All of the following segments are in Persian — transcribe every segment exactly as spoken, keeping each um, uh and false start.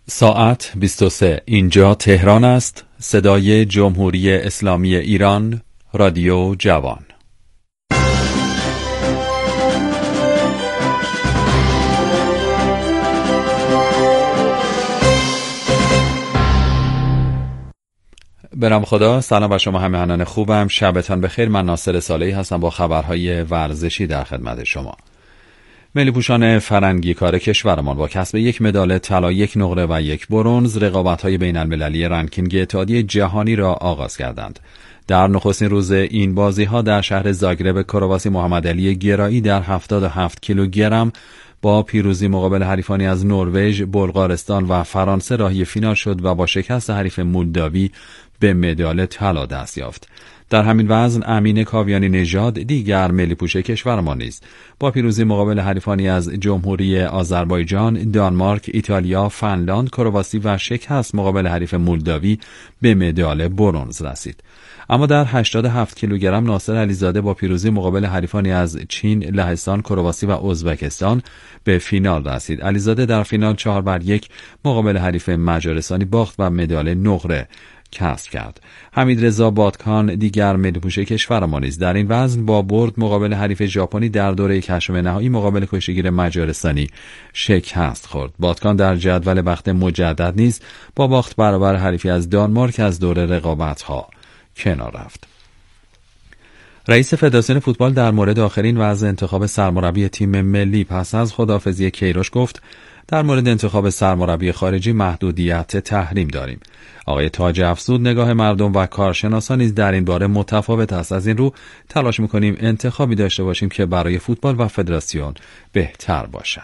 ساعت بیست و سه. اینجا تهران است. صدای جمهوری اسلامی ایران، رادیو جوان. برم خدا. سلام بر شما همراهان خوبم، شبتان بخیر. من ناصر صالحی هستم با خبرهای ورزشی در خدمت شما. ملی پوشان فرنگی کار کشورمان با کسب یک مدال طلا، یک نقره و یک برنز رقابت‌های بین‌المللی رنکینگ اتحادیه جهانی را آغاز کردند. در نخستین روز این بازی‌ها در شهر زاگرب کرواسی محمدعلی گرایی در هفتاد و هفت کیلوگرم با پیروزی مقابل حریفانی از نروژ، بلغارستان و فرانسه راهی فینال شد و با شکست حریف مولداوی به مدال طلا دست یافت. در همین وزن امین کاویانی نژاد دیگر ملی پوش کشورمان نیز با پیروزی مقابل حریفانی از جمهوری آذربایجان، دانمارک، ایتالیا، فنلاند، کرواسی و شکست مقابل حریف مولداوی به مدال برنز رسید. اما در هشتاد و هفت کیلوگرم ناصر علیزاده با پیروزی مقابل حریفانی از چین، لهستان، کرواسی و ازبکستان به فینال رسید. علیزاده در فینال چهار بر یک مقابل حریف مجارستانی باخت و مدال نقره کسب کرد. حمیدرضا بادکان دیگر ملی پوش کشورمان نیز در این وزن با برد مقابل حریف ژاپنی در دوره هشتم نهایی مقابل کشتیگیر مجارستانی شکست خورد. بادکان در جدول بخت مجدد نیز با باخت برابر حریفی از دانمارک از دوره رقابت‌ها کنار رفت. رئیس فدراسیون فوتبال در مورد آخرین وضع انتخاب سرمربی تیم ملی پس از خداحافظی کیروش گفت: در مورد انتخاب سرمربی خارجی محدودیت تحریم داریم. آقای تاج افزود نگاه مردم و کارشناسان نیز در این باره متفاوت است. از این رو تلاش می‌کنیم انتخابی داشته باشیم که برای فوتبال و فدراسیون بهتر باشد.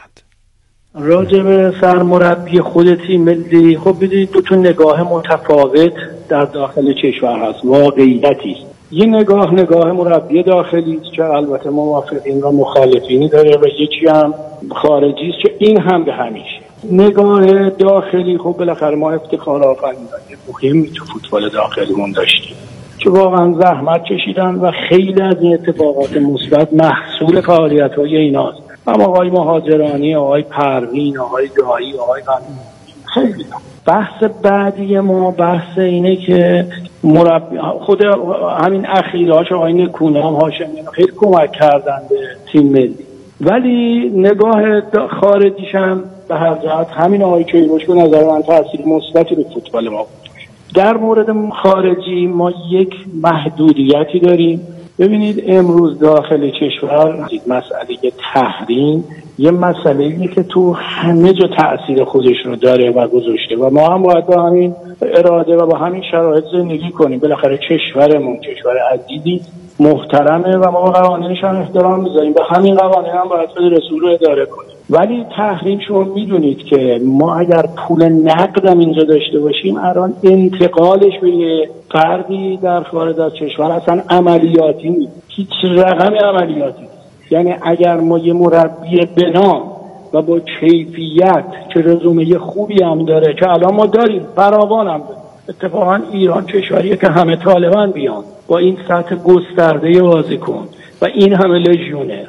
راجع به سرمربی خود تیم ملی خب بدید دو تا نگاه متفاوت در داخل کشور هست. واقعیتی است. یه نگاه نگاه مربی داخلی است که البته موافقین و مخالفینی داره و یکی هم خارجی است که این هم به همیشه. نگاه داخلی خب بالاخره ما افتخار آفرینی مهمی تو فوتبال داخلیمون داشتیم که واقعا زحمت کشیدن و خیلی از این اتفاقات مثبت محصول فعالیت‌های ایناست. اما آقای مهاجرانی، آقای پروین، آقای دایی، آقای قانون خیلی بحث بعدی ما بحث اینه که مربی خود همین اخیراش آقای نکونام هاشمیان خیلی کمک کردن به تیم ملی، ولی نگاه خارجیش هم به هر جهت همین آقای کیروش به نظر من تاثیر مثبتی به فوتبال ما بود. در مورد خارجی ما یک محدودیتی داریم. ببینید امروز داخل کشور مسئله تحریم یه مسئله‌ایه که تو همه جا تأثیر خودش رو داره و گذاشته و ما هم باید با همین اراده و با همین شرایط زندگی کنیم. بالاخره کشورمون کشور عزیزی محترمه و ما قوانینش هم احترام میذاریم. به همین قوانین هم باید رسول رو اداره کنیم. ولی تحریم شما میدونید که ما اگر پول نقدم اینجا داشته باشیم الان انتقالش به یه فردی در خارج از کشور اصلا عملیاتی نیست. هیچ رقم عملیاتی نیست. یعنی اگر ما یه مربی بنام و با کیفیت که رزومه خوبی هم داره که الان ما داریم فراوان هم داریم، اتفاقا ایران کشوریه که همه طالبان بیان با این سطح گسترده بازیکن و این همه لژیونر.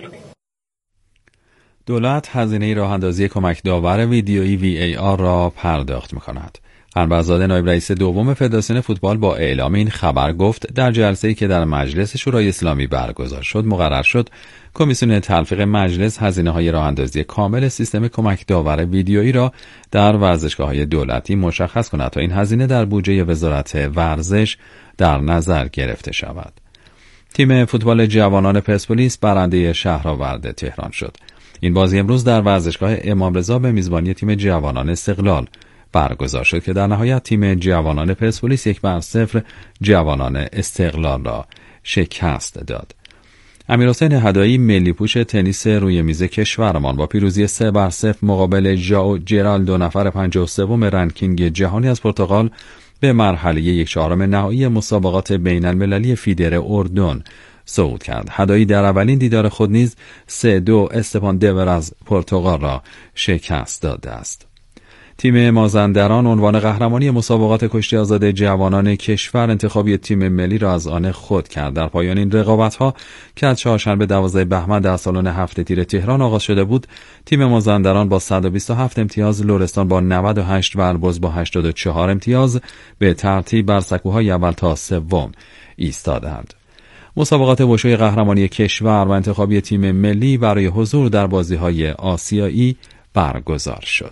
دولت هزینه راه اندازی کمک داور ویدیویی وی ای آر را پرداخت می‌کند. انورزاده نایب رئیس دوم فدراسیون فوتبال با اعلام این خبر گفت در جلسه‌ای که در مجلس شورای اسلامی برگزار شد مقرر شد کمیسیون تلفیق مجلس هزینه‌های راه اندازی کامل سیستم کمک داور ویدیویی را در ورزشگاه‌های دولتی مشخص کند تا این هزینه در بودجه وزارت ورزش در نظر گرفته شود. تیم فوتبال جوانان پرسپولیس برنده شهرآورد تهران شد. این بازی امروز در ورزشگاه امام رضا به میزبانی تیم جوانان استقلال برگزار شد که در نهایت تیم جوانان پرسپولیس یک بر صفر جوانان استقلال را شکست داد. امیرحسین هدایی ملی پوش تنیس روی میز کشورمان با پیروزی سه بر صفر مقابل ژائو جرالدو نفر پنجاه و سوم رنکینگ جهانی از پرتغال به مرحله یک چهارم نهایی مسابقات بین المللی فیدر اردن صعود کرد. هدایی در اولین دیدار خود نیز سه دو استپان دیور از پرتغال را شکست داده است. تیم مازندران عنوان قهرمانی مسابقات کشتی آزاد جوانان کشور انتخابی تیم ملی را از آن خود کرد. در پایان این رقابت‌ها که از چهارشنبه دوازده بهمن در سالن هفت تیر تهران آغاز شده بود، تیم مازندران با صد و بیست و هفت امتیاز، لرستان با نود و هشت و البرز با هشتاد و چهار امتیاز به ترتیب بر سکوهای اول تا سوم ایستادند. مسابقات وشوی قهرمانی کشور و انتخابی تیم ملی برای حضور در بازی‌های آسیایی برگزار شد.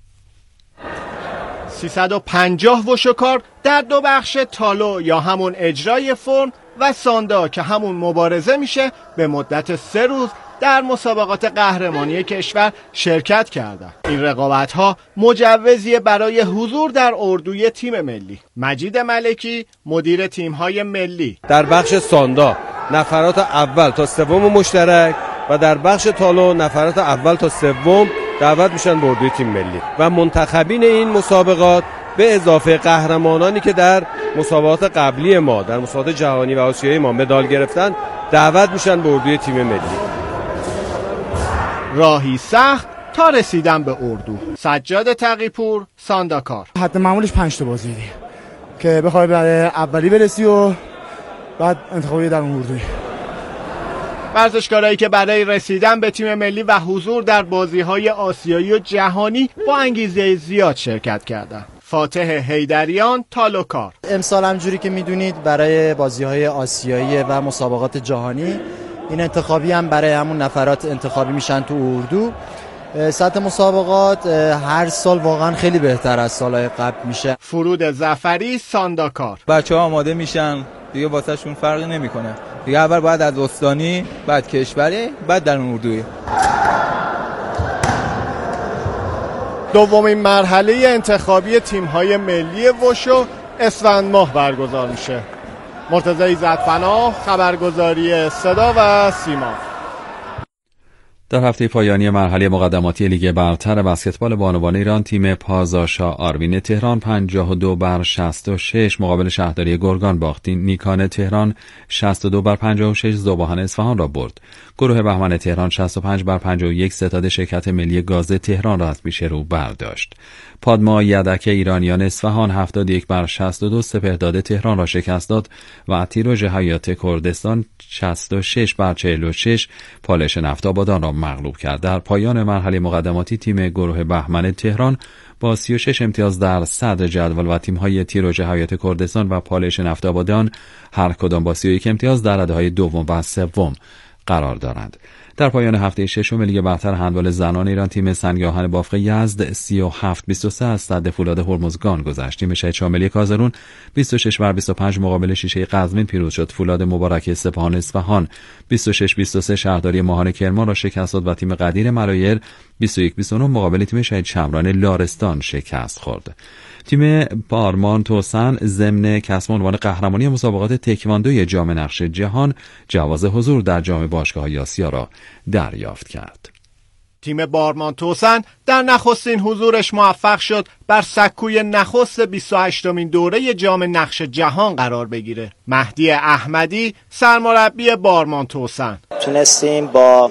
سیصد و پنجاه وشوکار در دو بخش تالو یا همون اجرای فرم و ساندا که همون مبارزه میشه به مدت سه روز در مسابقات قهرمانی کشور شرکت کردند. این رقابت‌ها مجوزی برای حضور در اردوی تیم ملی. مجید ملکی مدیر تیم‌های ملی: در بخش ساندا نفرات اول تا سوم مشترک و در بخش تالو نفرات اول تا سوم دعوت میشن به اردوی تیم ملی و منتخبین این مسابقات به اضافه قهرمانانی که در مسابقات قبلی ما در مسابقات جهانی و آسیایی ما مدال گرفتن دعوت میشن به اردوی تیم ملی. راهی سخت تا رسیدن به اردو. سجاد تقی‌پور، سانداکار. حد معمولش پنج تا بازی دی که بخوای برای اولی برسی و بعد انتخابی در اون اردوی. ورزشکارایی که برای رسیدن به تیم ملی و حضور در بازی‌های آسیایی و جهانی با انگیزه زیاد شرکت کردند. فاتح حیدریان، تالوکار. امسال همجوری که میدونید برای بازی‌های آسیایی و مسابقات جهانی این انتخابی هم برای همون نفرات انتخابی میشن تو اردو. سطح مسابقات هر سال واقعا خیلی بهتر از سالهای قبل میشه. فرود ظفری، سانداکار. بچه‌ها آماده میشن دیگه، واسهشون فرقی نمیکنه دیگه. اول باید از استانی، بعد کشوری، بعد در اون اردویی. دومین مرحله انتخابی تیم‌های ملی وشو اسفند ماه برگزار میشه. مرتضی عزت‌پناه، خبرگزاری صدا و سیما. در هفته پایانی مرحله مقدماتی لیگ برتر بسکتبال بانوان ایران، تیم پازاشا آروین تهران پنجاه و دو بر شصت و شش مقابل شهرداری گرگان باخت. نیکان تهران شصت و دو بر پنجاه و شش ذوباهن اصفهان را برد. گروه بهمن تهران شصت و پنج بر پنجاه و یک ستاد شرکت ملی گاز تهران را از پیش رو برداشت. پادما یدک ایرانیان اصفهان هفتاد و یک بر شصت و دو سپهداد تهران را شکست داد و تیروژ حیات کردستان شصت و شش بر چهل و شش پالش نفت آبادان را مغلوب کرد. در پایان مرحله مقدماتی تیم گروه بهمن تهران با سی و شش امتیاز در صدر جدول و تیم‌های تیروژ حیات کردستان و پالش نفت آبادان هر کدام با سی و یک امتیاز در رده‌های دوم و سوم قرار دارند. در پایان هفته ششم لیگ برتر هندبال زنان ایران، تیم سنگاهن بافق یزد سی و هفت بیست و سه از صد فولاد هرمزگان گذشت. تیم شهید شاملی کازرون بیست و شش بر بیست و پنج مقابل شیشه قزوین پیروز شد. فولاد مبارک سپاهان اصفهان بیست و شش بیست و سه شهرداری ماهان کرمان را شکست داد و تیم قدیر مرایر بیست و یک بیست و نه مقابل تیم شهید شمران لارستان شکست خورد. تیم بارمان توسن ضمن کسب عنوان قهرمانی مسابقات تکواندوی جام نقش جهان جواز حضور در جام باشگاه‌های آسیا را دریافت کرد. تیم بارمان توسن در نخستین حضورش موفق شد بر سکوی نخست بیست و هشتمین دوره جام نقش جهان قرار بگیره. مهدی احمدی سرمربی بارمان توسن: تونستیم با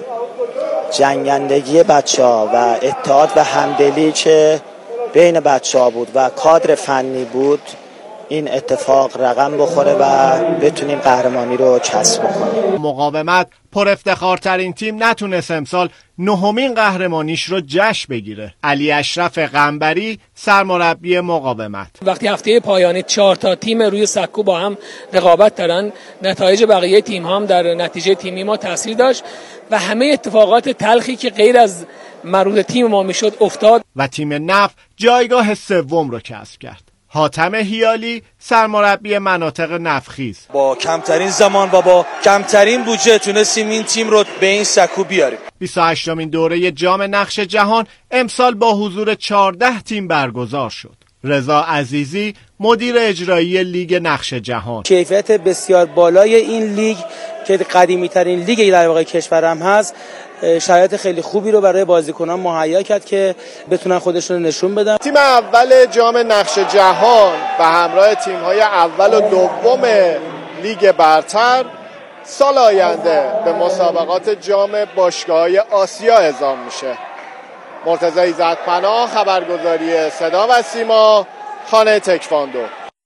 جنگندگی بچه‌ها و اتحاد و همدلی که بین بچه‌ها بود و کادر فنی بود این اتفاق رقم بخوره و بتونیم قهرمانی رو کسب کنیم. مقاومت پر افتخارترین تیم نتونست امسال نهمین قهرمانیش رو جشن بگیره. علی اشرف قنبری سرمربی مقاومت: وقتی هفته پایانی چهار تا تیم روی سکو با هم رقابت دارن، نتایج بقیه تیم هم در نتیجه تیمی ما تاثیر داشت و همه اتفاقات تلخی که غیر از مربوط تیم ما میشد افتاد و تیم نفت جایگاه سوم رو کسب کرد. حاتم هیالی سرمربی مناطق نفتخیز: با کمترین زمان و با کمترین بودجه تونستیم این تیم رو به این سکو بیاریم. بیست و هشتمین دوره جام نقش جهان امسال با حضور چهارده تیم برگزار شد. رضا عزیزی مدیر اجرایی لیگ نقش جهان: کیفیت بسیار بالای این لیگ که قدیمی ترین لیگ در واقع کشورم هست شرایط خیلی خوبی رو برای بازیکنان مهیا کرد که بتونن خودشون نشون بدن. تیم اول جام نقش جهان و همراه تیم‌های اول و دوم لیگ برتر سال آینده به مسابقات جام باشگاه‌های آسیا اعزام میشه. مرتضی زدپناه، خبرگزاری صدا و سیما، خانه تکواندو.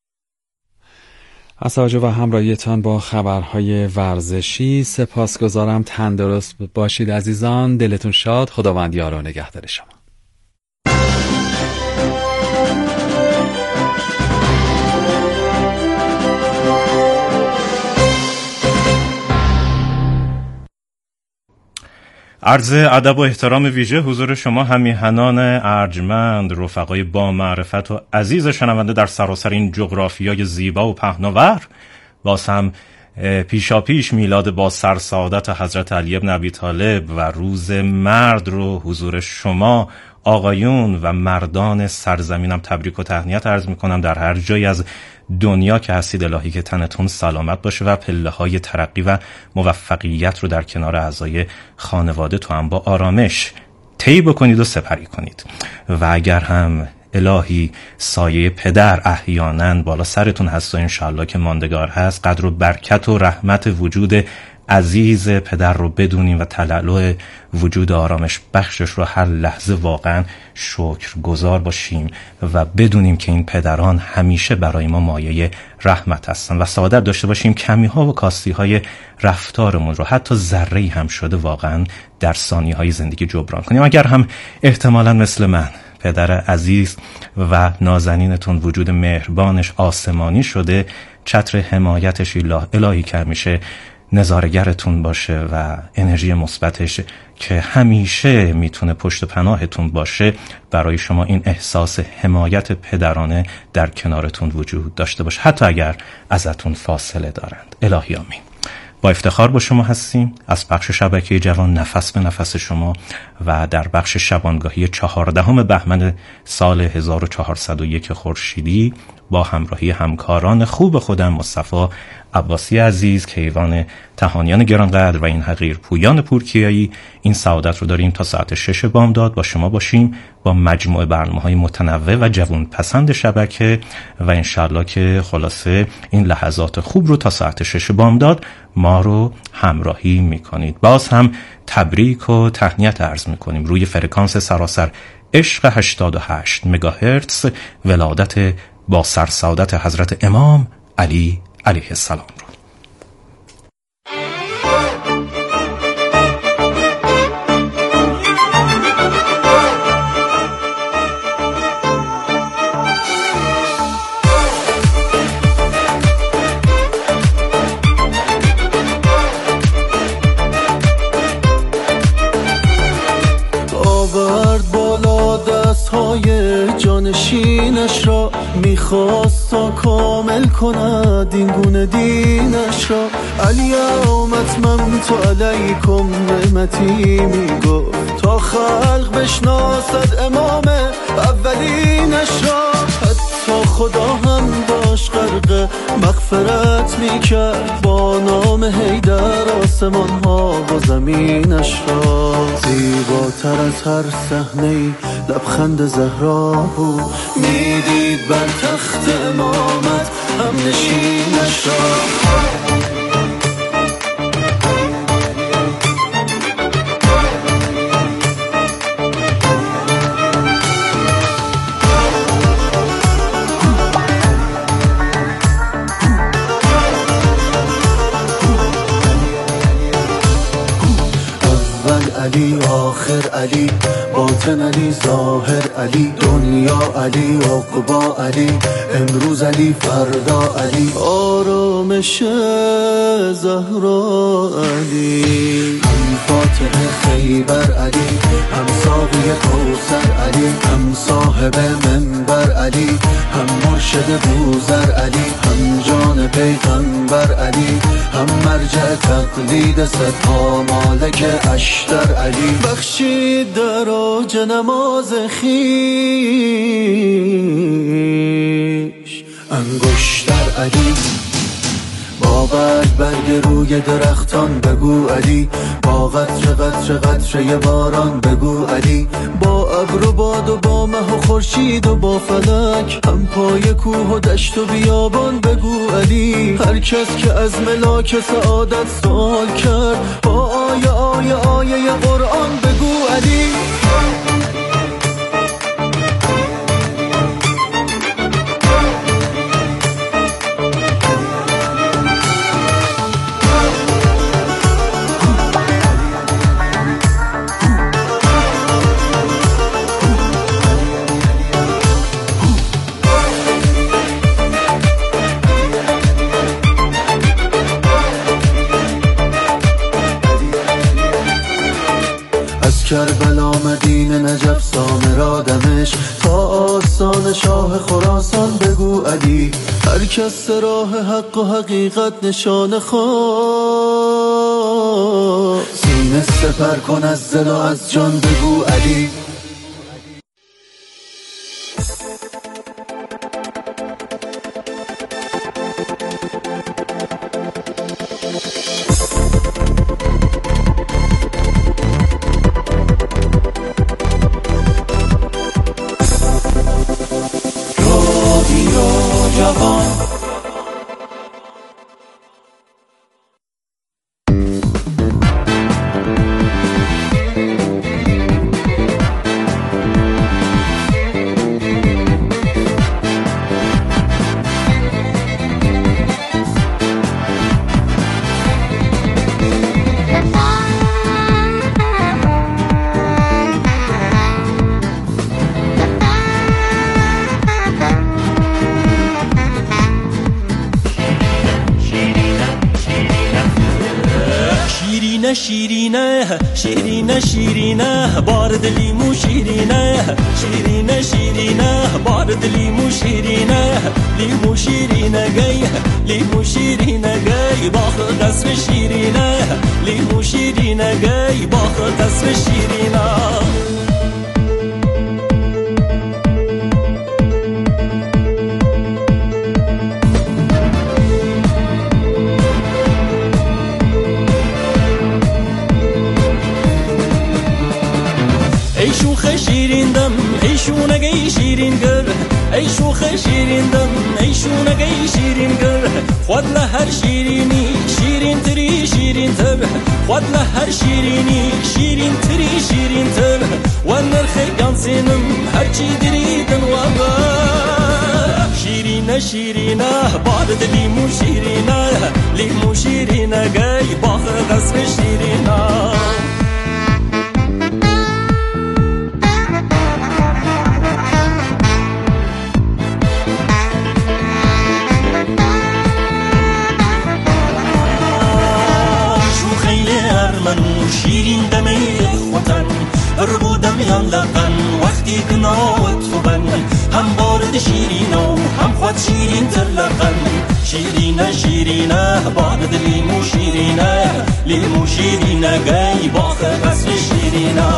از توجه و همراهیتان با خبرهای ورزشی سپاسگزارم. تندرست باشید عزیزان، دلتون شاد، خداوند یار و نگهدار شما. عرض ادب و احترام ویژه حضور شما همیهنان ارجمند، رفقای با معرفت و عزیز شنونده در سراسر این جغرافیای زیبا و پهناور. باز هم پیشا پیش میلاد با سرسعادت حضرت علی بن ابی طالب و روز مرد رو حضور شما آقایون و مردان سرزمینم تبریک و تهنیت عرض میکنم. در هر جایی از دنیا که هستید الهی که تنتون سلامت باشه و پله های ترقی و موفقیت رو در کنار اعضای خانواده تو هم با آرامش طی بکنید و سپری کنید. و اگر هم الهی سایه پدر احیانا بالا سرتون هست و انشاءالله که ماندگار هست، قدر و برکت و رحمت وجود عزیز پدر رو بدونیم و تلالو وجود آرامش بخشش رو هر لحظه واقعا شکر گزار باشیم و بدونیم که این پدران همیشه برای ما مایه رحمت هستن و سعادت داشته باشیم کمی ها و کاستی های رفتارمون رو حتی ذره‌ای هم شده واقعا در ثانیه های زندگی جبران کنیم. اگر هم احتمالاً مثل من پدر عزیز و نازنینتون وجود مهربانش آسمانی شده، چتر حمایتش الهی که میشه نظاره‌گرتون باشه و انرژی مثبتش که همیشه میتونه پشت پناهتون باشه برای شما این احساس حمایت پدرانه در کنارتون وجود داشته باشه، حتی اگر ازتون فاصله دارند. الهی آمین. با افتخار با شما هستیم از بخش شبکه جوان نفس به نفس شما و در بخش شبانگاهی چهاردهم بهمن سال هزار و چهارصد و یک خورشیدی با همراهی همکاران خوب خودم مصطفی عباسی عزیز، کیوان تهانیان گرانقدر و این حقیر پویان پورکیایی این سعادت رو داریم تا ساعت شش بامداد با شما باشیم با مجموعه برنامه‌های متنوع و جوان پسند شبکه و انشالله که خلاصه این لحظات خوب رو تا ساعت شش بامداد ما رو همراهی میکنید. باز هم تبریک و تهنیت عرض میکنیم روی فرکانس سراسر عشق هشتاد و هشت مگاهرتز ولادت با سرسعادت حضرت امام علی علیه السلام رو. آورد بالا دستهای جانشینش را، میخواست تا کامل کند این گونه دینش را. الیوم اتممت علیکم نعمتی میگفت تا خلق بشناسد امام اولینش را. حتی خدا هم داشت غرق مغفرت میکرد با نام حیدر آسمان ها و زمینش را. زیباتر از هر صحنه لبخند زهرا بود، میدید بر تخت امامت هم نشینش را. علی آخر علی باطن علی ظاهر علی دنیا علی عقبا علی امروز علی فردا علی آرامش زهرا علی هم فاتح خیبر علی هم ساقی کوثر علی هم صاحب منبر علی هم مرشد بوذر علی هم جان پیغمبر علی هم مرجع تقلید صدها مالک اشتر علی بخشید در اوج نماز خیش انگشتر علی با برگ برگ روی درختان بگو علی با قطر قطر قطره باران بگو علی با ابر و باد و با مه و خورشید و با فلک هم پای کوه و دشت و بیابان بگو علی هر کس که از ملاک سعادت سوال کرد با آیه آیه آیه قرآن بگو علی کربلا مدینه نجف سامرا دمشق تا آستان شاه خراسان بگو علی، هر کس راه حق و حقیقت نشان خود سینه سپر کن، از دل و از جان بگو علی. شیرینه شیرینه شیرینه بارد لیمو شیرینه شیرینه شیرینه بارد لیمو شیرینه لیمو شیرینه گی لیمو شیرینه گی باخ قصر شیرینه لیمو شیرینه گی باخ قصر شیرینه. ای شوخ شیرین دم ای شونگی شیرین گر، ای شوخ شیرین دم ای شونگی شیرین گر، خود لهر شیرینی شیرین تری شیرین تر، خود لهر شیرینی شیرین تری شیرین تر، و نرخ گانسینم هرچی دریدن و با شیرینه شیرینه بارد لیمو شیرینه لیمو شیرینه گی باخ قصر شیرینه. شیرین دمی خوتن ربودم یان لقن وقتی کنات فبن هم بارد شیرینو هم خود شیرین تر لقن شیرینه شیرینه بارد لیمو شیرینه لیمو شیرینه گی باخ قصر شیرینه.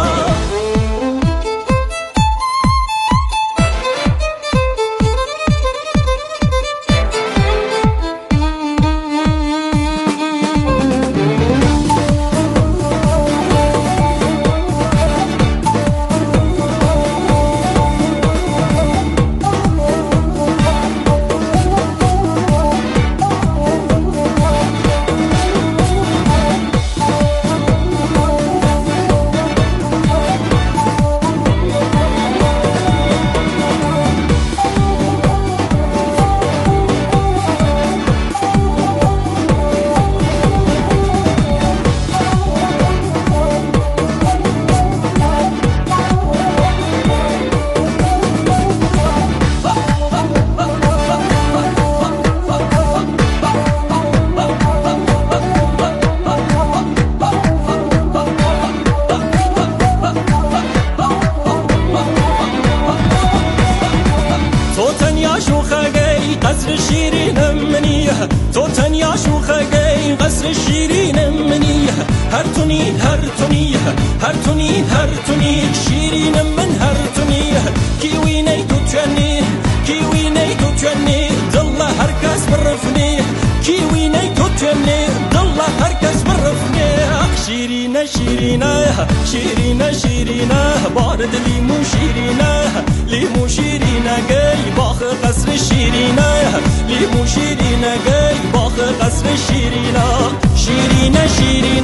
قصر شیرین منی تو تنیا شوخه گی قصر شیرین منی هر تونی هر تونی هر تونی هر تونی شیرین من هر تونی کیوی نی تو تونی کیوی نی تو تونی دل هر کس برفنی کیوی نی تو تونی دل هر کس برفنی شیرین شیرین شیرین شیرین بارد لیمو شیرین لیمو شیرین گی باخ قصر شیرین لیمو شیرین گی باخ قصر شیرین شیرین شیرین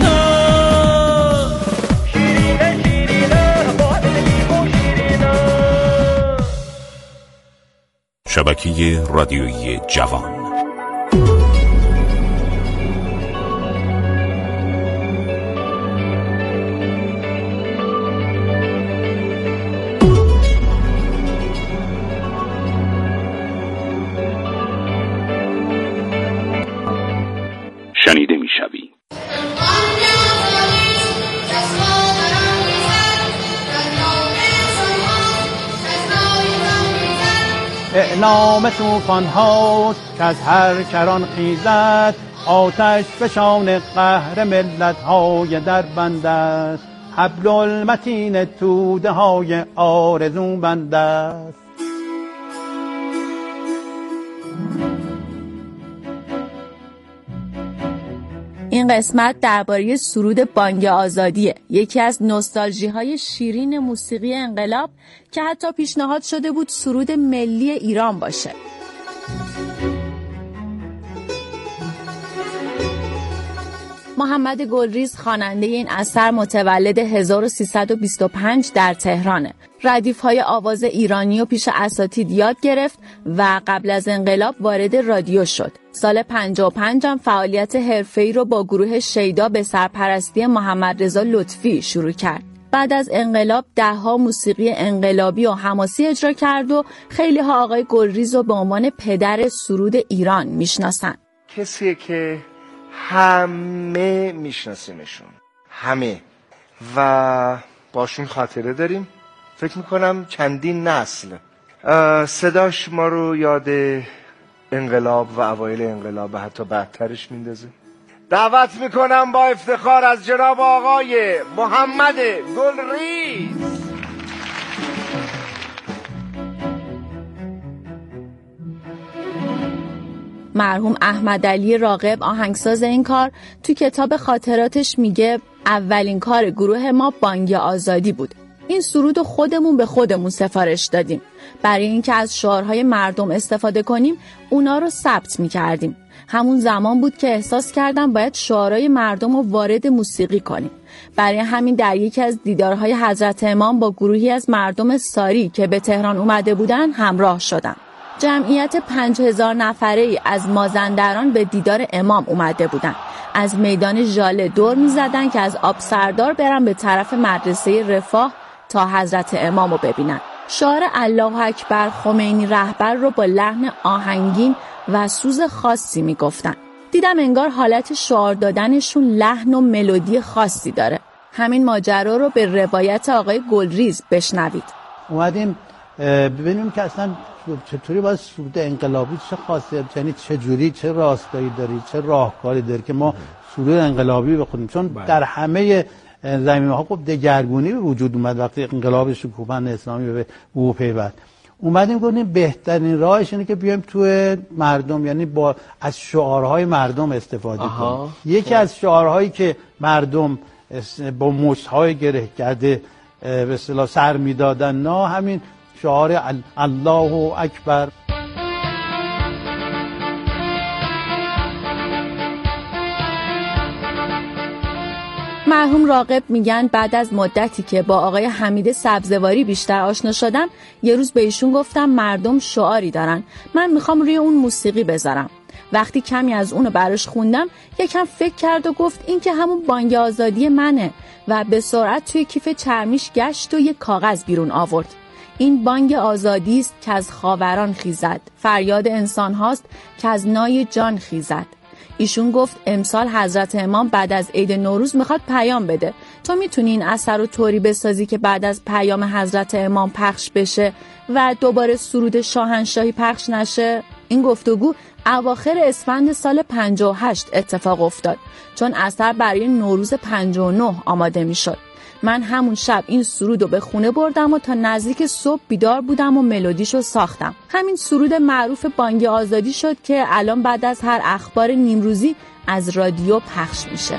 شیرین شیرین بارد لیمو شیرین. شبکه رادیویی جوان. شنیده می‌شوی. اعلام طوفان هاست که از هر کران خیزد، آتش فشان قهر ملت های در بند است، حبل المتین توده های آرزو بند است. این قسمت درباره سرود بانگ آزادیه، یکی از نوستالژی های شیرین موسیقی انقلاب که حتی پیشنهاد شده بود سرود ملی ایران باشه. محمد گلریز خواننده این اثر متولد هزار و سیصد و بیست و پنج در تهرانه. ردیف‌های آواز ایرانی رو پیش اساتید یاد گرفت و قبل از انقلاب وارد رادیو شد. سال پنجاه و پنج هم فعالیت حرفه‌ای رو با گروه شیدا به سرپرستی محمد رضا لطفی شروع کرد. بعد از انقلاب ده‌ها موسیقی انقلابی و حماسی اجرا کرد و خیلی ها آقای گلریز رو به عنوان پدر سرود ایران میشناسن. کسی که همه میشناسیمشون، همه، و باشون خاطره داریم. فکر میکنم چندین نسل صداش ما رو یاد انقلاب و اوایل انقلاب و حتی بعدترش میندازه. دعوت میکنم با افتخار از جناب آقای محمد گلریز. مرحوم احمد علی راغب آهنگساز این کار تو کتاب خاطراتش میگه اولین کار گروه ما بانگ آزادی بود. این سرود خودمون به خودمون سفارش دادیم. برای اینکه از شعارهای مردم استفاده کنیم اونا رو ثبت میکردیم. همون زمان بود که احساس کردم باید شعارهای مردم رو وارد موسیقی کنیم. برای همین در یکی از دیدارهای حضرت امام با گروهی از مردم ساری که به تهران اومده بودن همراه شدم. جمعیت پنج هزار نفره‌ای از مازندران به دیدار امام اومده بودن. از میدان ژاله دور می زدن که از آب سردار برن به طرف مدرسه رفاه تا حضرت امام رو ببینن. شعار الله اکبر خمینی رهبر رو با لحن آهنگین و سوز خاصی می گفتن. دیدم انگار حالت شعار دادنشون لحن و ملودی خاصی داره. همین ماجرا رو به روایت آقای گلریز بشنوید. اومدیم ببینیم که اصلا چطوری باید سرود انقلابی چه خاصیت، یعنی چه جوری، چه راستایی داری، چه راهکاری داری که ما سرود انقلابی بخونیم. چون باید. در همه زمینه‌ها خب دگرگونی به وجود اومد وقتی انقلاب شکوفند اسلامی به وقوع پیوست. اومدیم گفتیم بهترین راهش اینه که بیایم تو مردم، یعنی با از شعارهای مردم استفاده کنیم. یکی از شعارهایی که مردم با مشت‌های گره کرده به اصطلاح سر میدادن نه همین شعار الله اکبر. مرحوم راغب میگن بعد از مدتی که با آقای حمید سبزواری بیشتر آشنا شدم یه روز به ایشون گفتم مردم شعاری دارن، من میخوام روی اون موسیقی بذارم. وقتی کمی از اونو براش خوندم یکم فکر کرد و گفت این که همون بانگ آزادی منه و به سرعت توی کیف چرمیش گشت و یک کاغذ بیرون آورد. این بانگ آزادی است که از خاوران خیزد، فریاد انسان هاست که از نای جان خیزد. ایشون گفت امسال حضرت امام بعد از عید نوروز میخواد پیام بده. تو میتونی این اثر رو طوری بسازی که بعد از پیام حضرت امام پخش بشه و دوباره سرود شاهنشاهی پخش نشه؟ این گفتگو اواخر اسفند سال پنجاه و هشت اتفاق افتاد چون اثر برای نوروز پنجاه و نه آماده میشد. من همون شب این سرود رو به خونه بردم و تا نزدیک صبح بیدار بودم و ملودیشو ساختم. همین سرود معروف بانگ آزادی شد که الان بعد از هر اخبار نیمروزی از رادیو پخش میشه.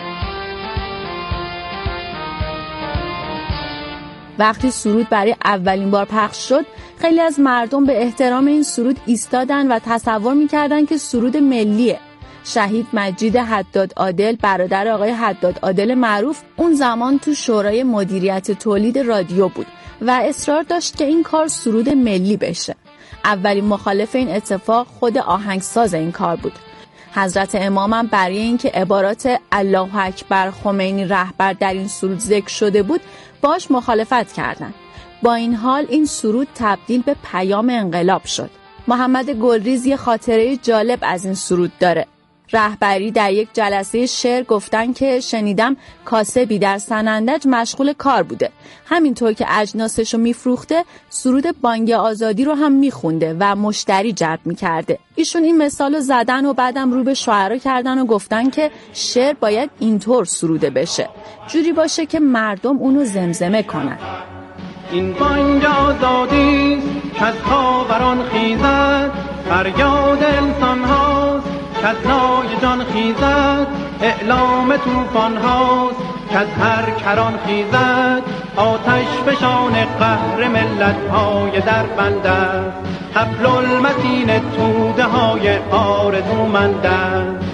وقتی سرود برای اولین بار پخش شد خیلی از مردم به احترام این سرود ایستادن و تصور میکردن که سرود ملیه. شهید مجید حداد عادل برادر آقای حداد عادل معروف اون زمان تو شورای مدیریت تولید رادیو بود و اصرار داشت که این کار سرود ملی بشه. اولین مخالف این اتفاق خود آهنگساز این کار بود. حضرت امامم برای اینکه عبارات الله اکبر خمینی رهبر در این سرود ذکر شده بود باش مخالفت کردند. با این حال این سرود تبدیل به پیام انقلاب شد. محمد گلریز یه خاطره جالب از این سرود داره. رهبری در یک جلسه شعر گفتن که شنیدم کاسبی در سنندج مشغول کار بوده، همینطور که اجناسشو میفروخته سرود بانگ آزادی رو هم میخونده و مشتری جلب میکرده. ایشون این مثالو زدن و بعدم رو به شاعرها کردن و گفتن که شعر باید اینطور سروده بشه، جوری باشه که مردم اونو زمزمه کنن. این بانگ آزادی که از خاوران خیزد، فریاد انسان هاست که از نای جان خیزد، اعلام توفان هاست که از هر کران خیزد، آتش فشان قهر ملت های در بند است، حبل المتین توده های آرزومند است.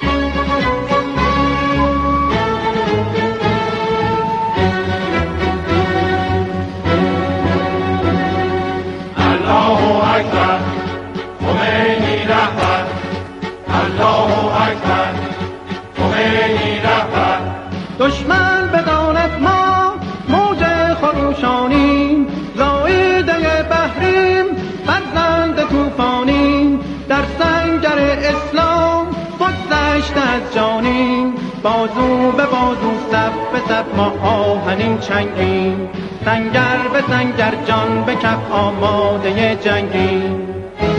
الله اکبر خمینی رهبر، الله اکبر خمینی رهبر. دشمن بداند ما موج خروشانیم، زایده بحریم فرزند توفانیم، در سنگر اسلام بگذشته از جانیم، بازو به بازو صف به صف ما آهنین چنگیم، سنگر به سنگر جان به کف آماده جنگیم.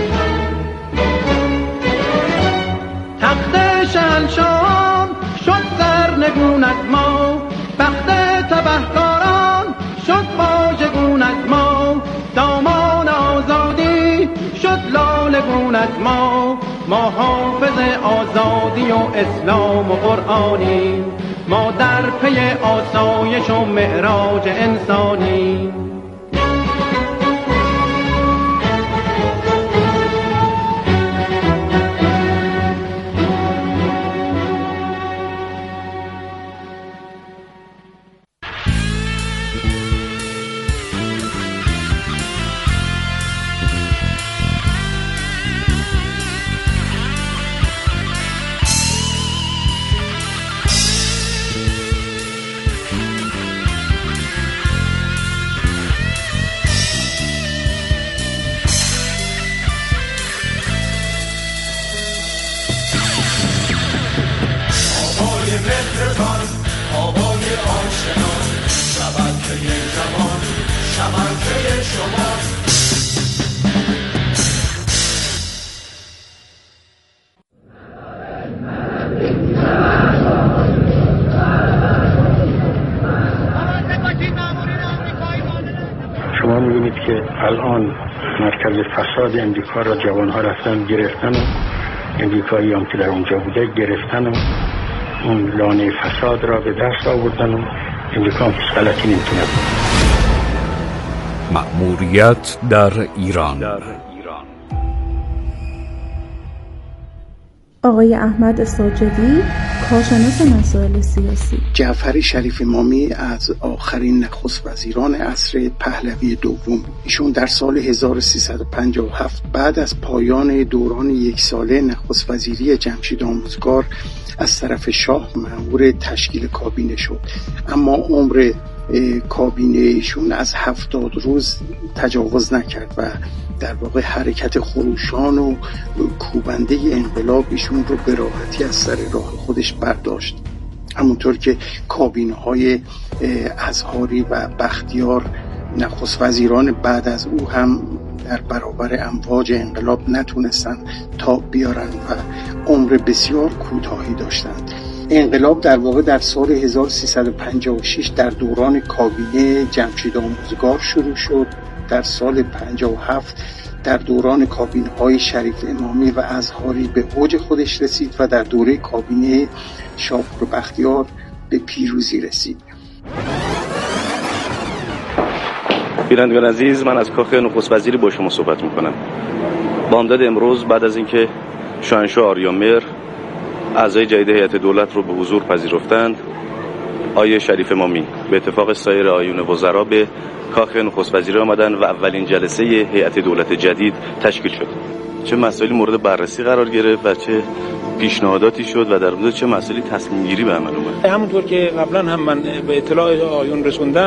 تخت شهنشاهان شد سرنگون از ما، بخت تبهکاران شد واژگون از ما، دامان آزادی شد لالگون از ما، ما حافظ آزادی و اسلام و قرآنی، ما در پی آسایش و معراج انسانی. شما می‌بینید که الان مرکز فساد امریکا را جوان‌ها رفتن گرفتن و امریکایی هم که در اونجا بوده گرفتن و اون لانه فساد را به دست آوردن و امریکا هم هیچ غلطی نمی‌تونه. مأموریت در ایران. آقای احمد ساجدی، کارشناس مسائل سیاسی. جعفر شریف امامی از آخرین نخست وزیران عصر پهلوی دوم. ایشون در سال هزار و سیصد و پنجاه و هفت بعد از پایان دوران یک ساله نخست وزیری جمشید آموزگار از طرف شاه مأمور تشکیل کابینه شد، اما عمر کابینه ایشون از هفتاد روز تجاوز نکرد و در واقع حرکت خروشان و کوبنده انقلاب ایشون رو به راحتی از سر راه خودش برداشت. همونطور که کابینه های ازهاری و بختیار نخست وزیران بعد از او هم در برابر امواج انقلاب نتونستن تاب بیارن و عمر بسیار کوتاهی داشتند. انقلاب در واقع در سال هزار و سیصد و پنجاه و شش در دوران کابینه جمشید آموزگار شروع شد. در سال پنجاه و هفت در دوران کابینه های شریف امامی و ازهاری به اوج خودش رسید و در دوره کابینه شاپور بختیار به پیروزی رسید. بینندگان عزیز، من از کاخ نخست وزیری با شما صحبت میکنم. بامداد امروز بعد از اینکه شاهنشاه آریامهر اعضای جدید هیئت دولت رو به حضور پذیرفتند، آیه شریف امامی به اتفاق سایر آیون وزرا به کاخ نخست وزیری آمدن و اولین جلسه هیئت دولت جدید تشکیل شد. چه مسائلی مورد بررسی قرار گرفت و چه پیشنهاداتی شد و در مورد چه مسائلی تصمیم گیری به عمل اومد. همونطور که قبلا هم من به اطلاع آیون رسوندم